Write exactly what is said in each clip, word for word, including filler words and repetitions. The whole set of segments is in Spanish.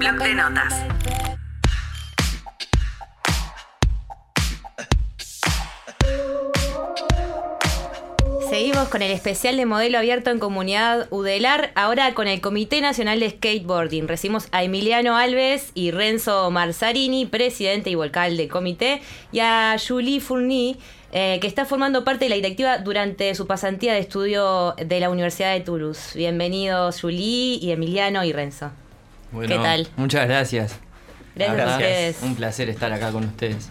Bloc de notas. Seguimos con el especial de modelo abierto en Comunidad Udelar, ahora con el Comité Nacional de Skateboarding. Recibimos a Emiliano Alves y Renzo Marzarini, presidente y vocal del comité, y a Julie Fourny, eh, que está formando parte de la directiva durante su pasantía de estudio de la Universidad de Toulouse. Bienvenidos Julie y Emiliano y Renzo. Bueno, ¿qué tal? Muchas gracias. Gracias a ustedes. Un placer estar acá con ustedes.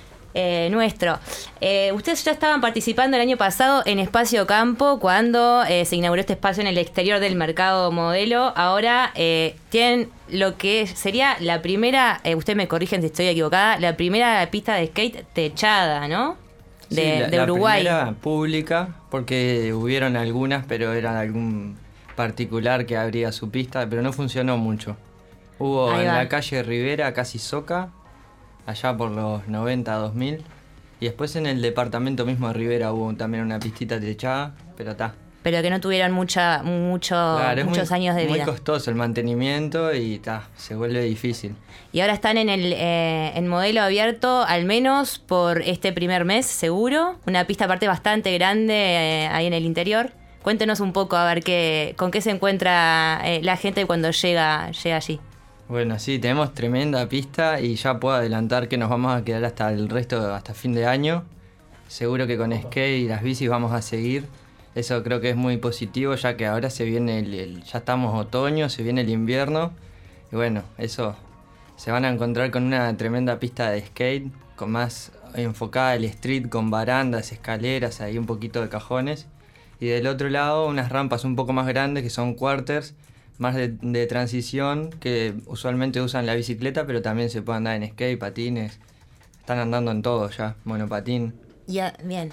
Eh, nuestro. Eh, ustedes ya estaban participando el año pasado en Espacio Campo cuando eh, se inauguró este espacio en el exterior del mercado modelo. Ahora eh, tienen lo que sería la primera, eh, ustedes me corrigen si estoy equivocada, la primera pista de skate techada, ¿no? De, sí, la, de Uruguay. La primera pública, porque hubieron algunas, pero era algún particular que abría su pista, pero no funcionó mucho. Hubo Ahí en va. la calle Rivera, casi Soca, allá por los noventa, dos mil. Y después en el departamento mismo de Rivera hubo también una pistita techada, pero está. Pero que no tuvieron mucha, mucho, Claro, muchos muy, años de muy vida. Muy costoso el mantenimiento y ta, se vuelve difícil. Y ahora están en el eh, en modelo abierto, al menos por este primer mes, seguro. Una pista aparte bastante grande eh, ahí en el interior. Cuéntenos un poco a ver qué, con qué se encuentra eh, la gente cuando llega, llega allí. Bueno, sí, tenemos tremenda pista y ya puedo adelantar que nos vamos a quedar hasta el resto, hasta fin de año. Seguro que con skate y las bicis vamos a seguir. Eso creo que es muy positivo, ya que ahora se viene el, el ya estamos otoño, se viene el invierno. Y bueno, eso, se van a encontrar con una tremenda pista de skate, con más enfocada al street, con barandas, escaleras, ahí un poquito de cajones. Y del otro lado unas rampas un poco más grandes que son quarters, más de, de transición, que usualmente usan la bicicleta, pero también se puede andar en skate, patines. Están andando en todo ya, monopatín. Ya, bien.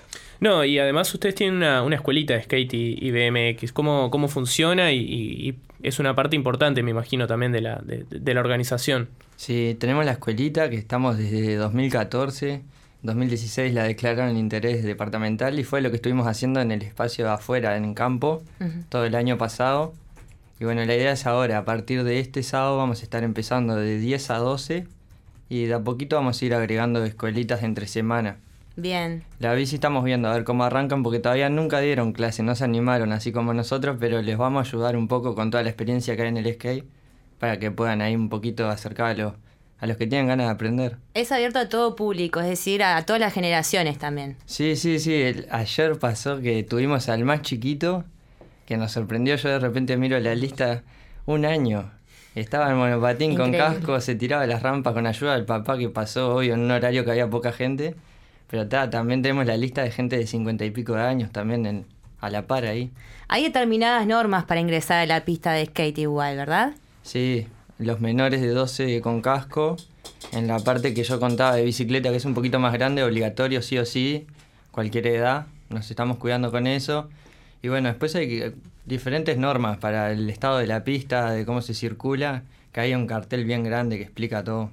No, y además ustedes tienen una, una escuelita de skate y, y B M X. ¿Cómo, cómo funciona? Y, y, y es una parte importante, me imagino, también de la, de, de la organización. Sí, tenemos la escuelita que estamos desde dos mil catorce. dos mil dieciséis la declararon en interés departamental y fue lo que estuvimos haciendo en el espacio de afuera, en campo, uh-huh. todo el año pasado. Y bueno, la idea es ahora, a partir de este sábado vamos a estar empezando de diez a doce y de a poquito vamos a ir agregando escuelitas entre semana. Bien. La bici estamos viendo a ver cómo arrancan porque todavía nunca dieron clase, no se animaron así como nosotros, pero les vamos a ayudar un poco con toda la experiencia que hay en el skate para que puedan ahí un poquito acercar a los, a los que tienen ganas de aprender. Es abierto a todo público, es decir, a, a todas las generaciones también. Sí, sí, sí. El, ayer pasó que tuvimos al más chiquito que nos sorprendió. Yo de repente miro la lista, un año. Estaba en monopatín Increíble. Con casco, se tiraba las rampas con ayuda del papá que pasó hoy en un horario que había poca gente. Pero ta, también tenemos la lista de gente de cincuenta y pico de años también en, a la par ahí. Hay determinadas normas para ingresar a la pista de skate igual, ¿verdad? Sí, los menores de doce con casco. En la parte que yo contaba de bicicleta, que es un poquito más grande, obligatorio sí o sí, cualquier edad. Nos estamos cuidando con eso. Y bueno, después hay diferentes normas para el estado de la pista, de cómo se circula, que hay un cartel bien grande que explica todo.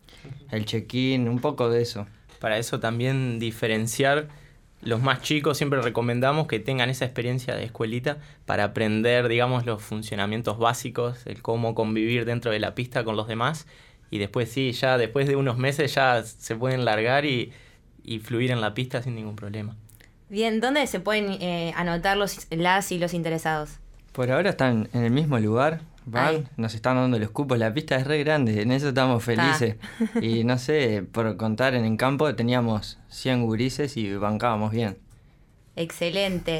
El check-in, un poco de eso. Para eso también diferenciar, los más chicos siempre recomendamos que tengan esa experiencia de escuelita para aprender, digamos, los funcionamientos básicos, el cómo convivir dentro de la pista con los demás. Y después sí, ya después de unos meses ya se pueden largar y, y fluir en la pista sin ningún problema. Bien, ¿dónde se pueden eh, anotar los, las y los interesados? Por ahora están en el mismo lugar, van, Ay. nos están dando los cupos, la pista es re grande, en eso estamos felices. Ah. Y no sé, por contar, en el campo teníamos cien gurises y bancábamos bien. Excelente.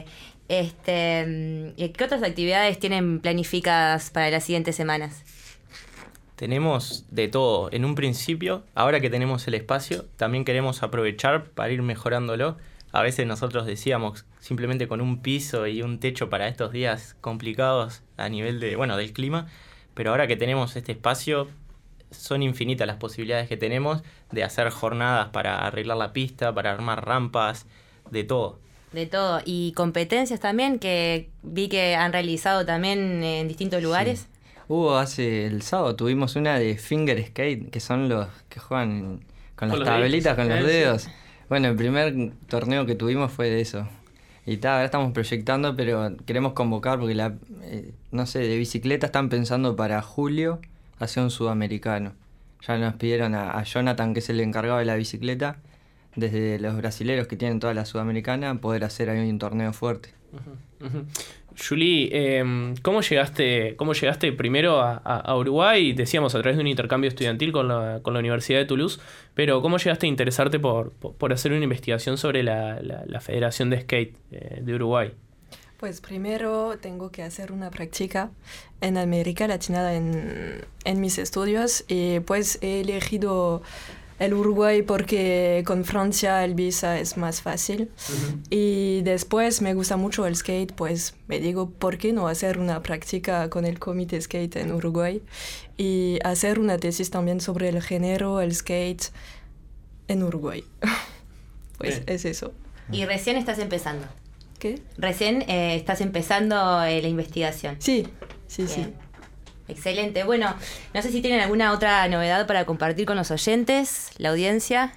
Este, ¿qué otras actividades tienen planificadas para las siguientes semanas? Tenemos de todo. En un principio, ahora que tenemos el espacio, también queremos aprovechar para ir mejorándolo. A veces nosotros decíamos, simplemente con un piso y un techo para estos días complicados a nivel de, bueno, del clima, pero ahora que tenemos este espacio, son infinitas las posibilidades que tenemos de hacer jornadas para arreglar la pista, para armar rampas, de todo. De todo. Y competencias también, que vi que han realizado también en distintos lugares. Sí. Hubo hace el sábado, tuvimos una de finger skate, que son los que juegan con, con las tablitas, con los dedos. Sí. Bueno, el primer torneo que tuvimos fue de eso. Y ta, ahora estamos proyectando, pero queremos convocar porque, la, eh, no sé, de bicicleta están pensando para julio hacia un sudamericano. Ya nos pidieron a, a Jonathan, que es el encargado de la bicicleta, desde los brasileros que tienen toda la sudamericana, poder hacer ahí un torneo fuerte. Uh-huh, uh-huh. Julie, eh, ¿cómo llegaste, cómo llegaste primero a, a, a Uruguay? Decíamos a través de un intercambio estudiantil con la, con la Universidad de Toulouse, pero ¿cómo llegaste a interesarte por, por, por hacer una investigación sobre la, la, la Federación de Skate eh, de Uruguay? Pues primero tengo que hacer una práctica en América Latina en, en mis estudios y pues he elegido el Uruguay porque con Francia el visa es más fácil. Uh-huh. Y después me gusta mucho el skate, pues me digo, ¿por qué no hacer una práctica con el Comité Skate en Uruguay? Y hacer una tesis también sobre el género, el skate en Uruguay. Pues Bien. Es eso. Y recién estás empezando. ¿Qué? Recién eh, estás empezando eh, la investigación. Sí, sí, Bien. sí. Excelente. Bueno, no sé si tienen alguna otra novedad para compartir con los oyentes, la audiencia.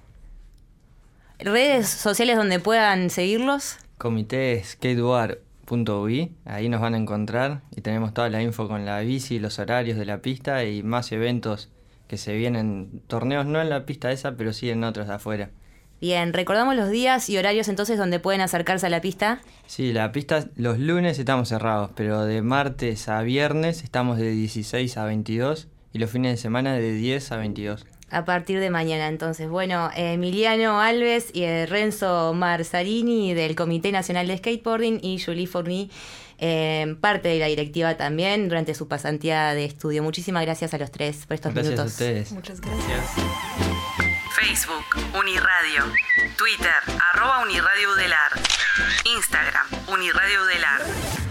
¿Redes sociales donde puedan seguirlos? Comité skateboard punto u i, ahí nos van a encontrar y tenemos toda la info con la bici, los horarios de la pista y más eventos que se vienen, torneos no en la pista esa, pero sí en otros de afuera. Bien, recordamos los días y horarios entonces donde pueden acercarse a la pista. Sí, la pista los lunes estamos cerrados, pero de martes a viernes estamos de dieciséis a veintidós y los fines de semana de diez a veintidós. A partir de mañana, entonces. Bueno, Emiliano Alves y Renzo Marsarini del Comité Nacional de Skateboarding y Julie Fourny, eh, parte de la directiva también durante su pasantía de estudio. Muchísimas gracias a los tres por estos gracias minutos. Gracias a ustedes. Muchas gracias. Facebook, Uniradio. Twitter, arroba Uniradio Udelar. Instagram, Uniradio Udelar.